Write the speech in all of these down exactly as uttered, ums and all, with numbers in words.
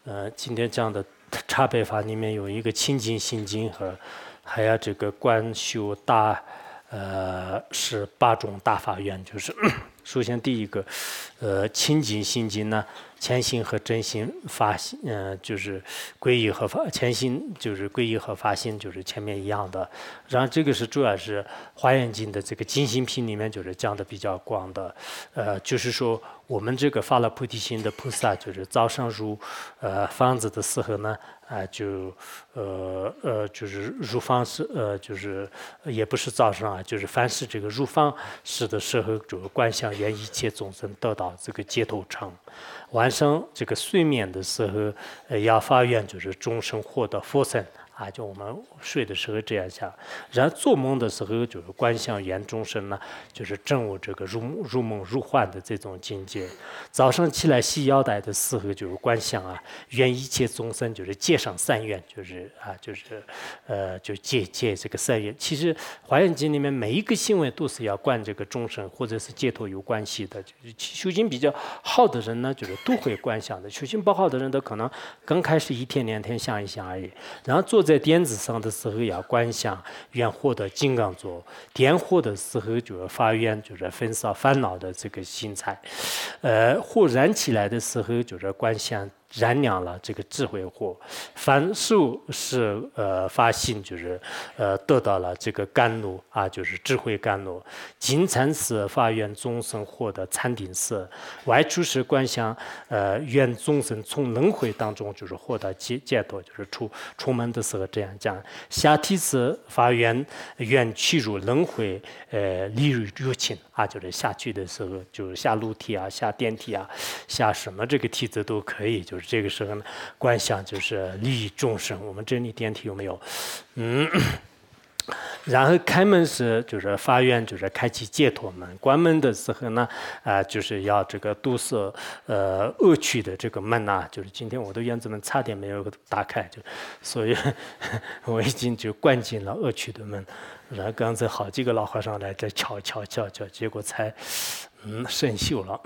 呃，今天讲的差别法里面有一个清净心经和还有这个观修大，呃，是八种大法愿，就是首先第一个，呃，清净心经呢，前心和真心发心，呃，就是皈依和发前心就是皈依和发心，就是前面一样的。然后这个是主要是华严经的这个精心品里面就是讲的比较广的，呃，就是说我们这个发了菩提心的菩萨，就是早上入呃房子的时候呢，啊、呃、就呃呃就是入房时呃就是也不是早上啊，就是凡是这个入房时的时候，就观想愿一切众生得到这个解脱场。晚上这个睡眠的时候，呃要发愿就是终生获得佛身。啊，就我们睡的时候这样想，然后做梦的时候就是观想愿终生呢，就是证悟这个入入梦入幻的这种境界。早上起来系腰带的时候就是观想啊，愿一切众生就是戒上三愿，就是啊，就是呃，就戒戒这个三愿。其实《华严经》里面每一个行为都是要观这个终生或者是解脱有关系的。就是修行比较好的人呢，就是都会观想的；修行不好的人，都可能刚开始一天两天想一想而已，然后做。在点子上的时候要观想愿获得金刚座，点火的时候就是发愿，就是焚烧烦恼的这个心财，呃，火燃起来的时候就是观想燃亮了这个智慧火，凡受是呃发心，就是呃得到了这个甘露啊，就是智慧甘露。金禅寺发愿众生获得禅定寺，外出时观想呃愿众生从轮回当中就是获得解解脱，就是出出门的时候这样讲。下梯寺发愿愿去入轮回，呃离入入侵啊，就是下去的时候，就是下楼梯啊，下电梯啊，下什么这个梯子都可以，就是这个时候呢，观想就是利益众生。我们这里电梯有没有？嗯。然后开门时就是发愿，就是开启解脱门；关门的时候呢，啊、呃，就是要这个堵塞呃恶趣的这个门呐、啊。就是今天我的院子门差点没有打开，就所以我已经就关紧了恶趣的门。然后刚才好几个老和尚来这敲敲敲敲，结果才嗯生锈了。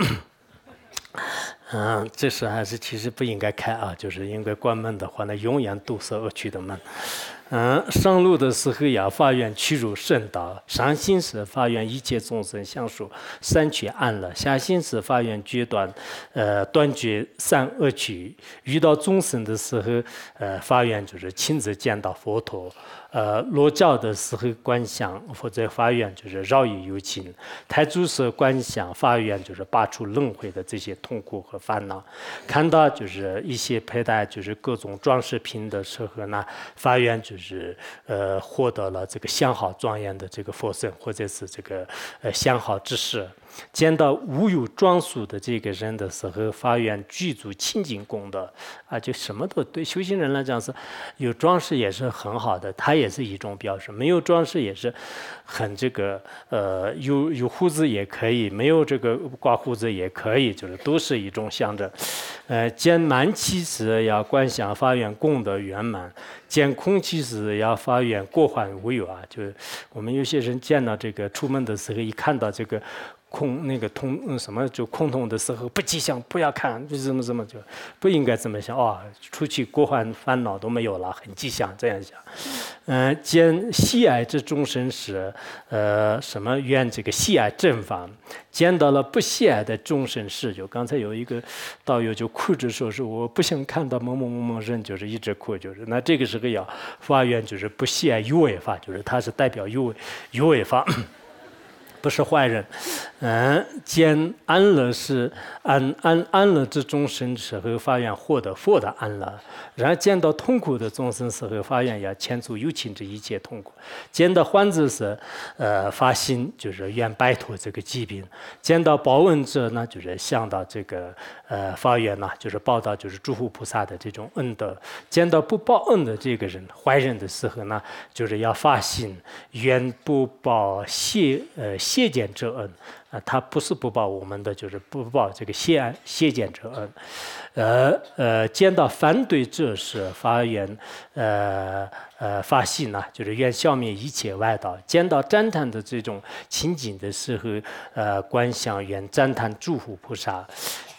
嗯，这时还是其实不应该开啊，就是应该关门的话呢，永远堵塞恶趣的门。嗯，上路的时候要发愿去入圣道，上行时发愿一切众生享受三趣安乐，下行时发愿决断，呃断绝三恶趣。遇到众生的时候，呃发愿就是亲自见到佛陀。呃，落教的时候观想或者发愿就是饶益有情；太祖时观想发愿就是拔除轮回的这些痛苦和烦恼。看到就是一些佩戴就是各种装饰品的时候呢，发愿就是呃获得了这个相好庄严的这个佛身，或者是这个呃相好之事。见到无有装束的这个人的时候，发愿具足清净功德啊，就什么都对修行人来讲是有装饰也是很好的，它也是一种表示；没有装饰也是很这个呃有有胡子也可以，没有这个刮胡子也可以，就是都是一种象征。呃，见满期时要观想发愿功德圆满，见空期时要发愿过患无有啊。就是我们有些人见到这个出门的时候，一看到这个。空那个通、嗯、什么就空洞的时候不吉祥，不要看，就怎么怎么就不应该这么想哦。出去过患烦恼都没有了，很吉祥，这样想。嗯、呃，见喜爱之众生时，呃，什么愿这个喜爱正法；见到了不喜爱的众生时，就刚才有一个道友就哭着说是我不想看到某某某某人，就是一直哭，就是那这个时候要发愿，就是不喜爱有为法，就是他是代表有为有为法。不是坏人，嗯，见安乐是安安安乐之众生时候，发愿获得佛的安乐；然后见到痛苦的众生时候，发愿要遣除有情之一切痛苦；见到患者时，呃，发心就是愿摆脱这个疾病；见到报恩者呢，就是想到这个呃发愿呢，就是报答就是诸佛菩萨的这种恩德；见到不报恩的这个人坏人的时候呢，就是要发心愿不报谢呃。谢见之恩啊，他不是不报我们的，就是不报这个谢谢见之恩。呃呃，见到反对者是发愿呃呃发心呢，就是愿消灭一切外道；见到赞叹的这种情景的时候，呃观想愿赞叹诸佛菩萨。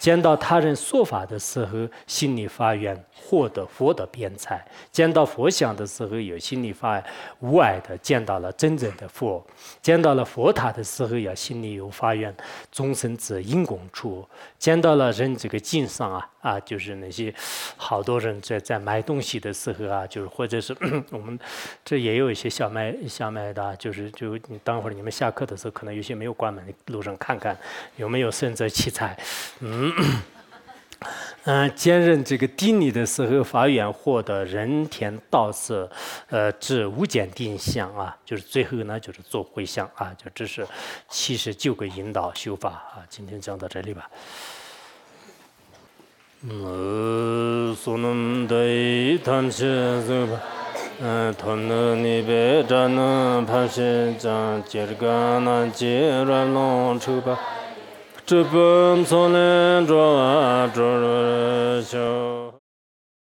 见到他人说法的时候，心理发愿获得佛的辩才；见到佛像的时候，有心理发愿无碍的见到了真正的佛；见到了佛塔的时候，要心里有发愿终身至因功处；见到了人这个经上啊啊，就是那些好多人在在买东西的时候啊，就是或者是我们这也有一些小卖小卖的，就是就你等会儿你们下课的时候，可能有些没有关门，路上看看有没有生者器材，嗯。嗯，兼任这个地理的时候，发愿获得人天道色，呃，至无间定相啊，就是最后呢，就是做回向啊，就这是七十九个引导修法啊。今天讲到这里吧。嗯，所能得谈起这个，嗯，同能你别站能盘些讲，接着干那接着弄出吧。这本所能做做修。